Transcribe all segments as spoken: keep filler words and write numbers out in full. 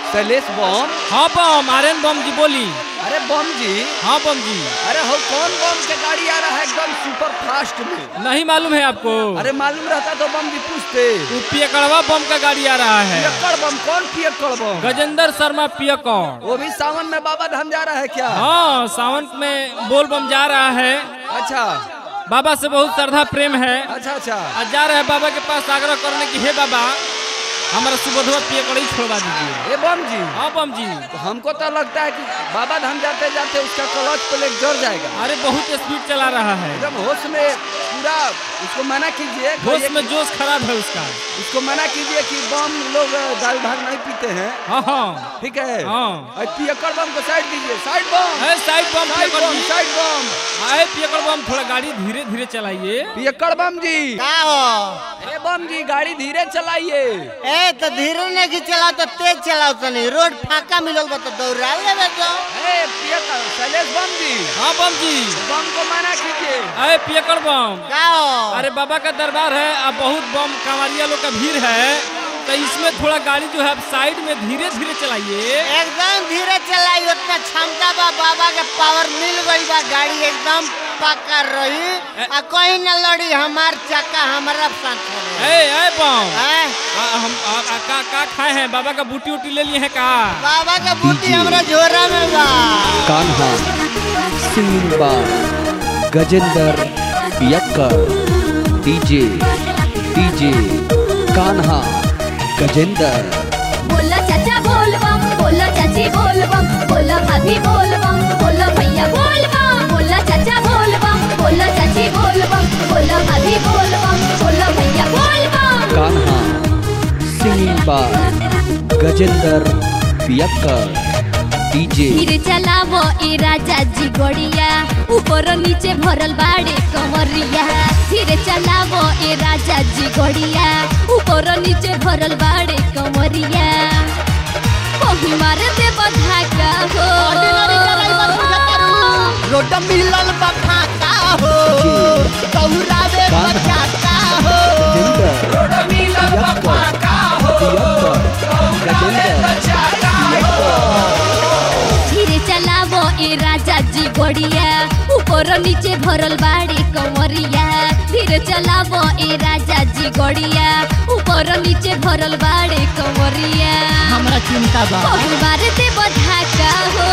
शैलेश बम। हाँ बम, आर्यन बम जी बोली। अरे बम जी। हाँ बम जी। अरे हो कौन बम के गाड़ी आ रहा है एकदम सुपर फास्ट में? नहीं मालूम है आपको? अरे मालूम रहता तो बम जी पूछते। वो पियकड़वा बम का गाड़ी आ रहा है। पियक्कड़ बम? कौन पियक्कड़ बम? गजेंद्र शर्मा पियकड़। वो भी सावन में बाबा धाम जा रहा है क्या? हाँ, सावन में बोल बम जा रहा है। अच्छा, बाबा से बहुत श्रद्धा प्रेम है। अच्छा अच्छा। आज जा रहे हैं बाबा के पास आग्रह करने की, हे बाबा हमारा सुबोधवा पियकड़ ही छोड़वा दीजिए। ए बम जी। हाँ बम जी। तो हमको तो लगता है कि बाबा धाम जाते जाते उसका क्लच प्लेट जड़ जाएगा। अरे बहुत स्पीड चला रहा है। एकदम होश में पूरा, उसको मना कीजिए। होश में जोश खराब है उसका। उसको मना कीजिए कि बम लोग दाल भाग नहीं पीते हैं। हाँ हाँ ठीक है। हाँ। पियक्कड़ बम को साइड दीजिए। साइड बम है, साइड बम पियकड़ जी। साइड बम। आए पियकड़ बम, थोड़ा गाड़ी धीरे धीरे चलाइए। पियक्कड़ बम जी। का हो? ए बम जी गाड़ी धीरे चलाइए। ए तो धीरे नहीं चलाओ तो तेज चलाओ तनी। रोड फाका मिलल बा तो दौड़ा लेबे तो। ए पियक्कड़ शैलेश बम जी। हाँ बम जी। बम को मना कीजिए। आए पियकड़ बम। का हो? अरे बाबा का दरबार है, अब बहुत बम कांवरिया लोग का भीड़ है, तो इसमें थोड़ा गाड़ी जो है साइड में धीरे धीरे चलाइए। एकदम धीरे चलाई, उतना क्षमता बा। बाबा के पावर मिल गई बा, गाड़ी एकदम पक्का रही आ कहीं न लड़ी। हमार चक्का हमारा साथ है। ए ए बम, हैं? आ, हम आ, आ, का का खाए हैं? बाबा का बूटी उटी ले लिए हैं का? बाबा का बूटी हमरा झोरा में बा। कान्हा सिंगिंग बार गजेंद्र पियक्कड़। DJ DJ Kanha Gajendra. बोला चाचा बोल बम, बोला चाची बोल बम, बोला भाभी बोल बम, बोला भैया बोल बम, बोला चाचा बोल बम, बोला चाची बोल बम, बोला भाभी बोल बम, बोला भैया बोल बम। कान्हा सिंगिंग बार गजेंद्र पियक्कड़। डीजे धीरे चलावो ए राजा जी गोड़िया, ऊपर नीचे भरल बाड़े कमरिया। धीरे चलावो ए राजा जी गोड़िया, ऊपर नीचे भरल बाड़े कमरिया। कहीं मार दे बधाका हो। रोड मिलल बा फाका हो, दौड़ावे बचाता हो। रोड मिलल बा फाका हो, दौड़ावे बचाता हो। धीरे चलावो ए राजा जी गोड़िया, ऊपर नीचे भरल बाड़ी कमरिया। धीरे चलावो ए राजा जी गोड़िया, ऊपर नीचे भरल बाड़ी कमरिया। हमरा चिंता बा। कहीं मार दे बधाका हो।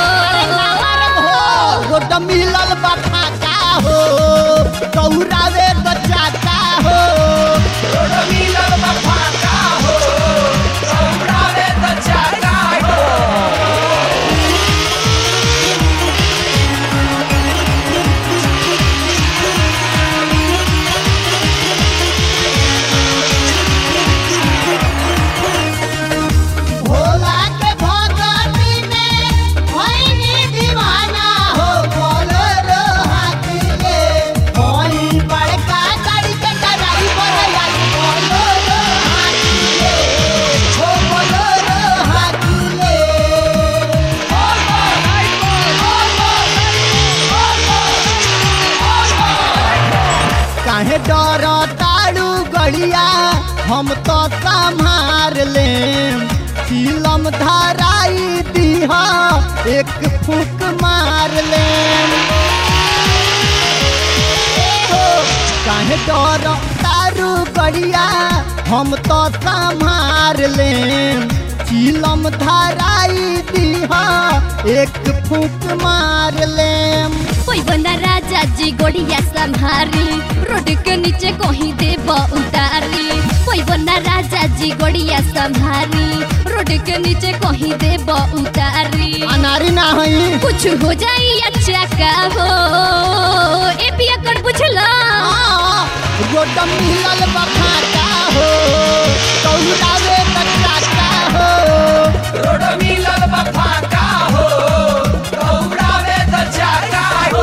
रोड मिलल बा फाका हो, दौड़ावे बचाता हो। रोड मिलल बा फाका हो, दौड़ावे बचाता हो। भोला के भगती में भइनी दीवाना हो। बोलेरो हाथी ले भइल बड़का गाड़ी के ड्राइवर यार। बोलेरो हाथी ले, हो बोलेरो हाथी ले। काहे डर ताड़ू गड़िया, हम तो संभार लेम। फिल्म धराई दीहा, एक फूक मार लेम। हो काहे डर तारू गड़िया, हम तो संभार लेम। फिल्म धराई दीहा, एक फूक मार लेम। कोई बना राजा जी गोड़िया संभारी, रोड के नीचे कहीं देव उतारी। कोई बना राजा जी गोड़िया संभारी, रोड के नीचे कहीं देव उतारी। अनारी ना होई कुछ हो जाई अच्छा का हो। ए पियक्कड़ बुझला, रोड मिलल बा फाका हो, दौड़ावे बचाता हो। रोड मिलल बा फाका हो, दौड़ावे बचाता हो।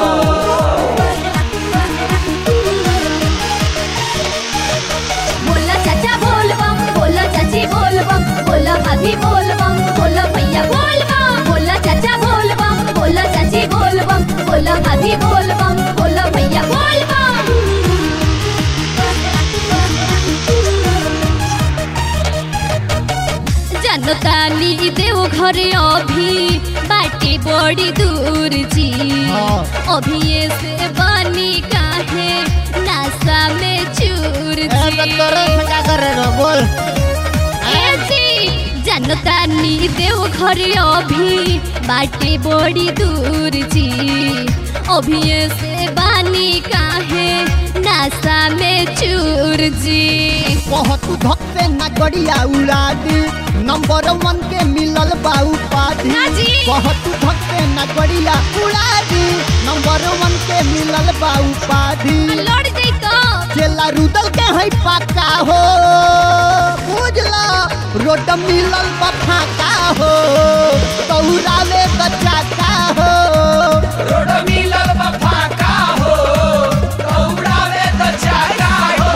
बोला चाचा बोल बम, बोला चाची बोल बम, बोला भाभी बोल बम, बोला भैया बोल बम, बोला चाचा बोल बम, बोला चाची बोल बम, बोला भाभी बोल बम, बोला भैया बोल बम। जनतानी देव घर अभी बाटे बड़ी दूर जी अभी से बनी काहे नासा में चूर बोल जनतानी देव घर अभी बाटे बड़ी दूर जी अभी से बानी काहे नासा में चूर जी बहुत धक्के न गड़िया उड़ा दी नंबर वन के मिलल बाऊ पादी बहुत धक्के न गड़िया उड़ा दी नंबर वन के मिलल बाऊ पादी लड़ जाई तो चला रुदल के है पक्का हो बुझला रोड मिलल बफाका हो तौरावे बचाका हो रोड मिलल बफाका हो दौड़ावे त चाका हो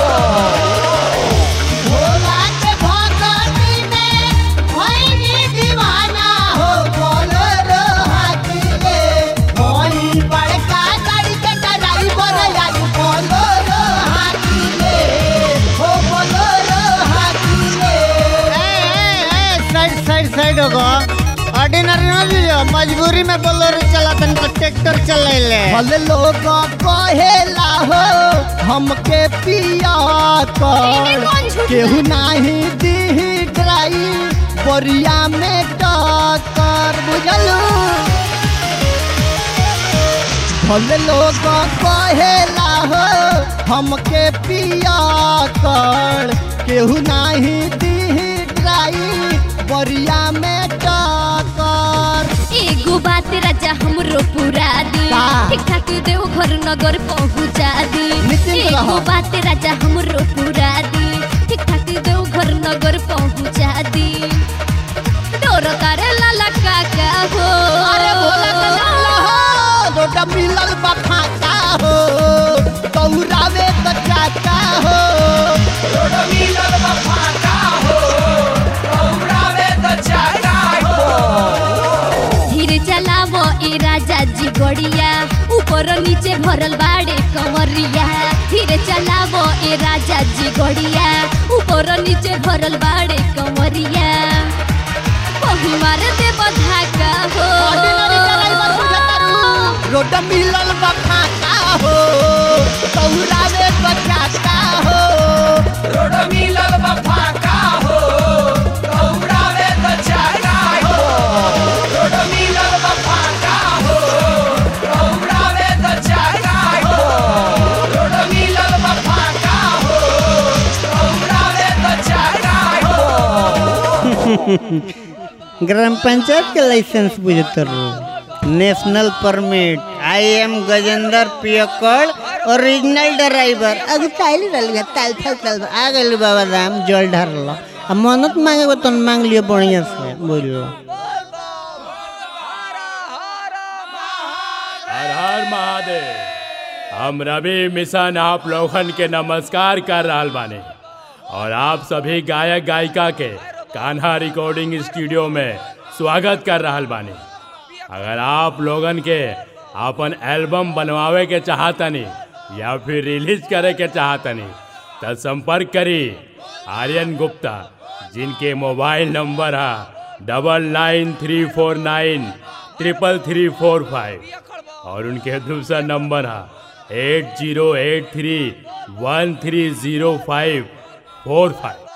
भोला के भगती में भइनी दीवाना हो बोलो हाथी ले होई बड़का गाड़ी के ड्राइवर यार बोलो हाथी ले हो बोलो हाथी ले ए साइड साइड साइड होगा ऑर्डिनरी ना लियो मजबूरी में बोलेरो चलातन का ट्रैक्टर चलेले भले लोग कहेला हो हमके पिया कर केहू नाही दी ड्राई बोरिया में टक्कर बुझलू भले लोग कहेला हो हमके पिया कर केहू नाही दी ड्राई बोरिया में टक्कर एगो बात राजा हमरो पूरा दी ठीक ठाक देव घर नगर पहुँचा दी एगो बात राजा हमरो पूरा दी ठीक ठाक देव घर नगर पहुँचा दी डोर करे लाला काका हो अरे भोला कला हो रोड मिलल बफाका हो तौरावे बचाका हो रोड मिलल बफाका हो दौड़ावे त चाका हो धीरे चलावो ए राजा जी गड़िया ऊपर नीचे भरल बाड़े कमरिया धीरे चलावो ए राजा जी गड़िया ऊपर नीचे भरल बाड़े कमरिया बहु मार दे बधाका हो रोड मिलल बफाका हो तौरावे बचाका हो रोड मिलल बफाका हो दौड़ावे त चाका हो रोड मिलल बफाका हो दौड़ावे त चाका हो रोड मिलल बफाका हो दौड़ावे त चाका हो ग्राम पंचायत के लाइसेंस बुझतर national permit I am Gajendra पियकड़ ओरिजिनल ड्राइवर अभी ताइल रल ताल थाल ताल आ गइल बाबा राम जल ढारल अब मन्नत मांगे तो मांग लियो बढ़िया से बोलो हर हर महादेव। हम रवि मिशन आप लोगन के नमस्कार कर रहल बानी और आप सभी गायक गायिका के कान्हा रिकॉर्डिंग स्टूडियो में स्वागत कर रहल बानी। अगर आप लोगन के अपन एल्बम बनवावे के चाहतनी या फिर रिलीज करे के चाहतनी तो संपर्क करी आर्यन गुप्ता, जिनके मोबाइल नंबर है double nine three four nine triple three four five और उनके दूसरा नंबर है eight zero eight three one three zero five four five.